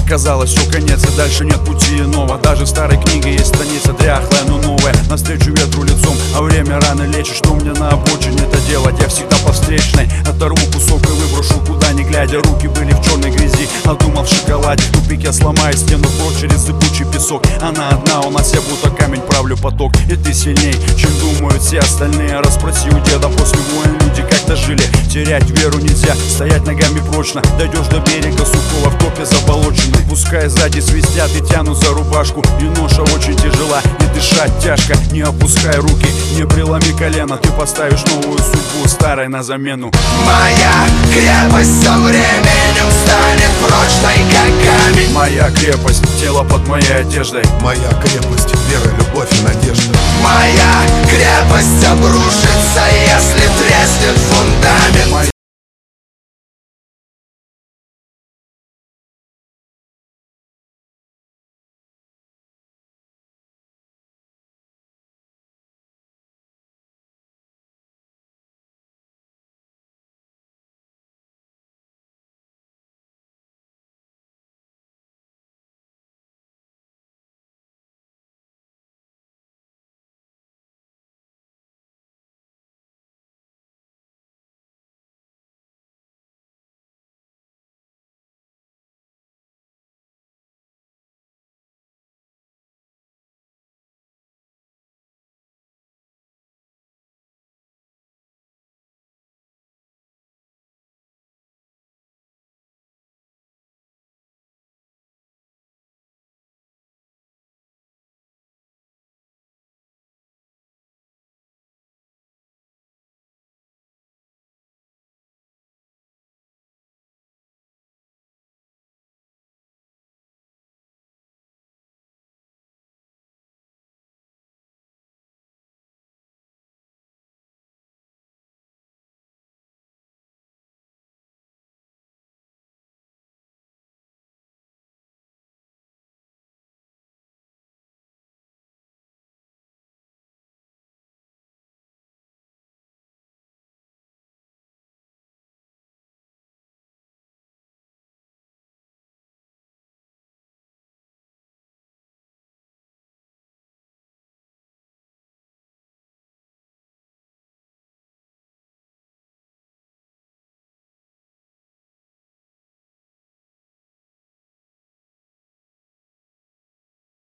Казалось, все конец и дальше нет пути иного. Даже в старой книге есть страница дряхлая, но новая. Навстречу ветру лицом, а время рано лечит. Что мне на обочине это делать? Я всегда по встречной. Оторву кусок и выброшу куда не глядя. Руки были в черной грязи, а думал в шоколаде. В тупик я сломаю стену прочь через зыбучий песок. Она одна, у нас я будто камень правлю поток. И ты сильней, чем думают все остальные. Расспроси у деда, после войн люди как-то жили. Терять веру нельзя, стоять ногами прочно. Дойдешь до берега сухого, в топе заболоченный. Пускай сзади свистят и тянут за рубашку. И ноша очень тяжела, и дышать тяжко. Не опускай руки, не преломи колено. Ты поставишь новую судьбу старой на замену. Моя крепость со временем станет прочной, как камень. Моя крепость, тело под моей одеждой. Моя крепость, вера, любовь и надежда.